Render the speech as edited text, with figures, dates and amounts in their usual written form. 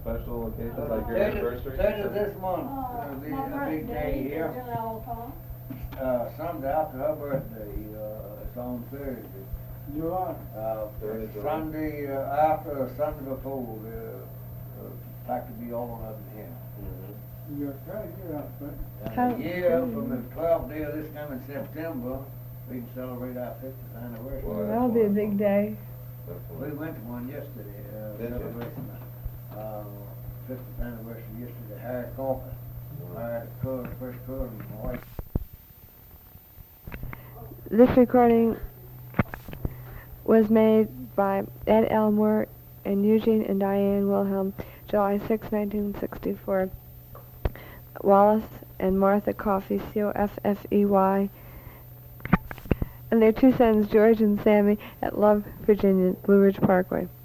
special occasions like your anniversary? 30th this month, it'll be My a big day birthday here. is in Alabama. Sunday after her birthday, it's on Thursday. July. Sunday after, Sunday before, like to be all of them here. Mm-hmm. You're trying to get out, but And a year from the 12th day of this coming September, we can celebrate our 50th anniversary. Well, That'll be a big day. We Definitely. went to one yesterday, Did you? celebration, 50th anniversary yesterday, Harry Coffin. Hired a curl, first curl in my wife. This recording was made by Ed Elmore and Eugene and Diane Wilhelm, July 6, 1964. Wallace and Martha Coffey, Coffey, and their two sons, George and Sammy, at Love, Virginia, Blue Ridge Parkway.